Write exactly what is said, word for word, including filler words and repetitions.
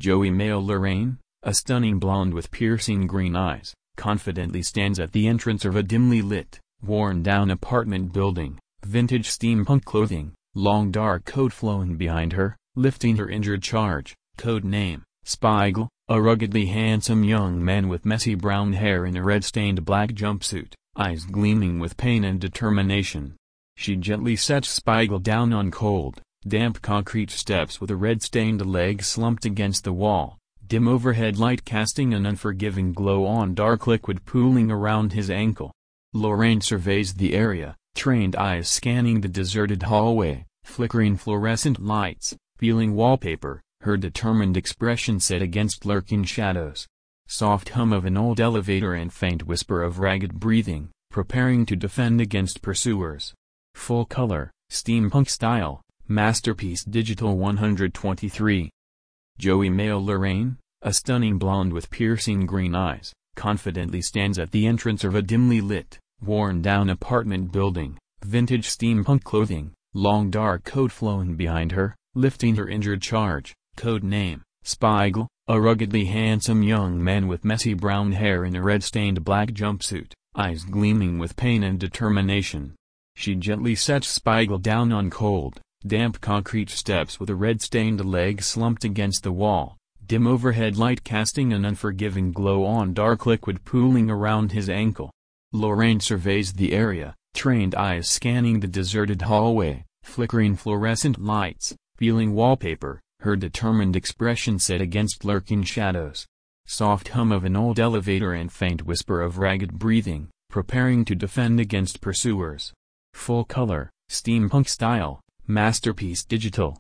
Joey Mail Lorraine, a stunning blonde with piercing green eyes, confidently stands at the entrance of a dimly lit, worn-down apartment building, vintage steampunk clothing, long dark coat flowing behind her, lifting her injured charge, code name, Spiegel, a ruggedly handsome young man with messy brown hair in a red-stained black jumpsuit, eyes gleaming with pain and determination. She gently sets Spiegel down on cold, damp concrete steps with a red-stained leg slumped against the wall, dim overhead light casting an unforgiving glow on dark liquid pooling around his ankle. Lorraine surveys the area, trained eyes scanning the deserted hallway, flickering fluorescent lights, peeling wallpaper, her determined expression set against lurking shadows. Soft hum of an old elevator and faint whisper of ragged breathing, preparing to defend against pursuers. Full color, steampunk style, Masterpiece Digital one twenty-three. Joey Mail Lorraine, a stunning blonde with piercing green eyes, confidently stands at the entrance of a dimly lit, worn-down apartment building, vintage steampunk clothing, long dark coat flowing behind her, lifting her injured charge, code name, Spiegel, a ruggedly handsome young man with messy brown hair in a red-stained black jumpsuit, eyes gleaming with pain and determination. She gently sets Spiegel down on cold, damp concrete steps with a red-stained leg slumped against the wall, dim overhead light casting an unforgiving glow on dark liquid pooling around his ankle. Lorraine surveys the area, trained eyes scanning the deserted hallway, flickering fluorescent lights, peeling wallpaper, her determined expression set against lurking shadows. Soft hum of an old elevator and faint whisper of ragged breathing, preparing to defend against pursuers. Full color, steampunk style, Masterpiece Digital